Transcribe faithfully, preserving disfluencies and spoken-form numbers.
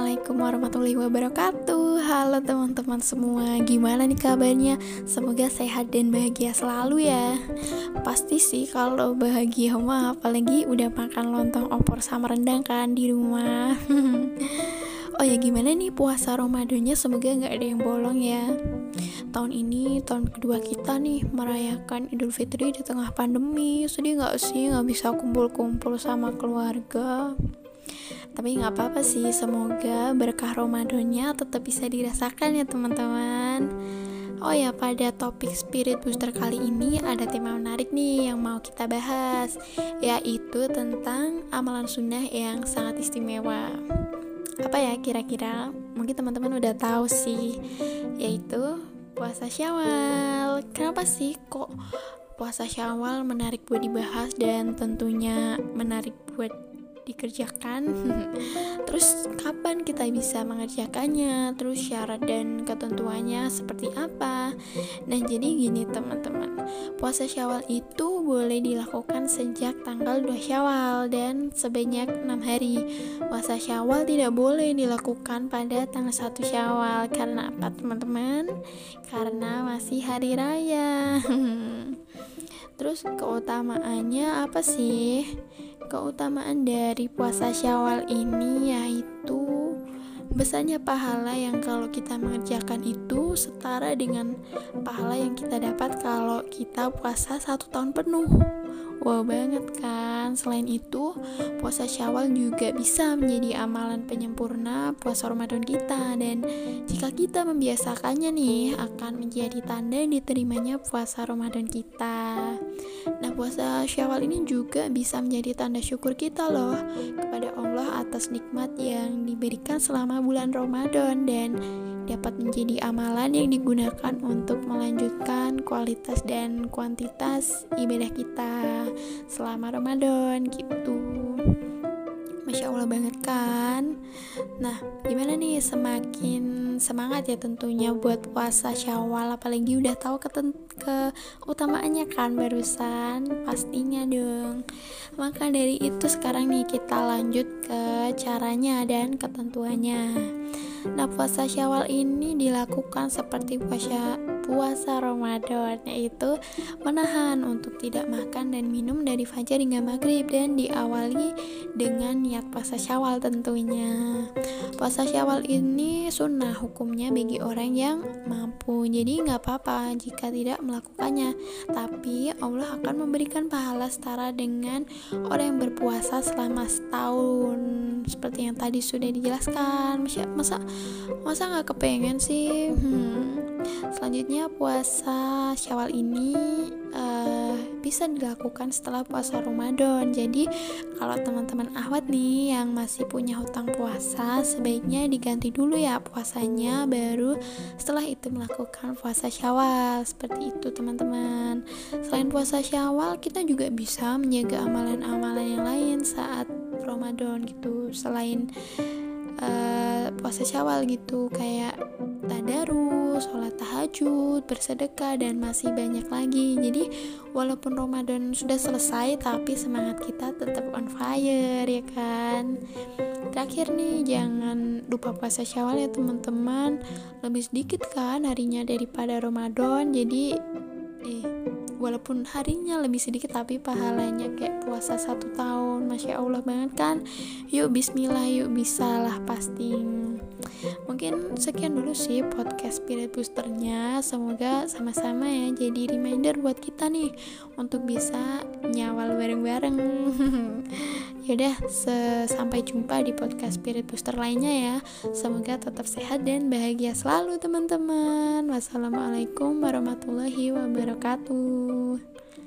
Assalamualaikum warahmatullahi wabarakatuh. Halo teman-teman semua, gimana nih kabarnya? Semoga sehat dan bahagia selalu ya. Pasti sih kalau bahagia mah, apalagi udah makan lontong opor sama rendang kan di rumah. Oh ya, gimana nih puasa Ramadannya? Semoga gak ada yang bolong ya. Tahun ini tahun kedua kita nih merayakan Idul Fitri di tengah pandemi. Sedih gak sih gak bisa kumpul-kumpul sama keluarga? Tapi gak apa-apa sih, semoga berkah Ramadannya tetap bisa dirasakan ya teman-teman. Oh ya, pada topik Spirit Booster kali ini ada tema menarik nih yang mau kita bahas, yaitu tentang amalan sunnah yang sangat istimewa. Apa ya kira-kira? Mungkin teman-teman udah tahu sih, yaitu puasa Syawal. Kenapa sih kok puasa Syawal menarik buat dibahas dan tentunya menarik buat dikerjakan? Terus kapan kita bisa mengerjakannya? Terus syarat dan ketentuannya seperti apa? Nah, jadi gini teman-teman, puasa Syawal itu boleh dilakukan sejak tanggal dua Syawal dan sebanyak enam hari. Puasa Syawal tidak boleh dilakukan pada tanggal satu Syawal. Karena apa teman-teman? Karena masih hari raya. Terus keutamaannya apa sih? Keutamaan dari puasa Syawal ini yaitu besarnya pahala yang kalau kita mengerjakan itu setara dengan pahala yang kita dapat kalau kita puasa satu tahun penuh. Wow banget kan. Selain itu, puasa Syawal juga bisa menjadi amalan penyempurna puasa Ramadan kita, dan jika kita membiasakannya nih akan menjadi tanda diterimanya puasa Ramadan kita. Nah, puasa Syawal ini juga bisa menjadi tanda syukur kita loh kepada Allah atas nikmat yang diberikan selama bulan Ramadan, dan dapat menjadi amalan yang digunakan untuk melanjutkan kualitas dan kuantitas ibadah kita selama Ramadan gitu. Masya Allah banget kan. Nah, gimana nih, semakin semangat ya tentunya buat puasa Syawal, apalagi udah tahu keten- keutamaannya kan barusan, pastinya dong. Maka dari itu sekarang nih kita lanjut ke caranya dan ketentuannya. Nah, puasa Syawal ini dilakukan seperti puasa puasa Ramadan, yaitu menahan untuk tidak makan dan minum dari fajar hingga maghrib, dan diawali dengan niat puasa Syawal tentunya. Puasa Syawal ini sunnah hukumnya bagi orang yang mampu, jadi nggak apa-apa jika tidak melakukannya, tapi Allah akan memberikan pahala setara dengan orang yang berpuasa selama setahun, seperti yang tadi sudah dijelaskan. Masa masa masa nggak kepengen sih? Hmm. Selanjutnya, puasa Syawal ini uh, bisa dilakukan setelah puasa Ramadan. Jadi kalau teman-teman ahwat nih yang masih punya hutang puasa, sebaiknya diganti dulu ya puasanya, baru setelah itu melakukan puasa Syawal. Seperti itu teman-teman. Selain puasa Syawal, kita juga bisa menjaga amalan-amalan yang lain saat Ramadan gitu, selain uh, puasa Syawal gitu, kayak tadarus, sholat tahajud, bersedekah, dan masih banyak lagi. Jadi walaupun Ramadan sudah selesai, tapi semangat kita tetap on fire ya kan. Terakhir nih, jangan lupa puasa Syawal ya teman-teman. Lebih sedikit kan harinya daripada Ramadan. Jadi eh walaupun harinya lebih sedikit, tapi pahalanya kayak puasa satu tahun. Masya Allah banget kan. Yuk bismillah, yuk bisalah pasti. Mungkin sekian dulu sih podcast Spirit Boosternya. Semoga sama-sama ya jadi reminder buat kita nih untuk bisa nyawal bareng-bareng. Yaudah, sampai jumpa di podcast Spirit Booster lainnya ya. Semoga tetap sehat dan bahagia selalu teman-teman. Wassalamualaikum warahmatullahi wabarakatuh.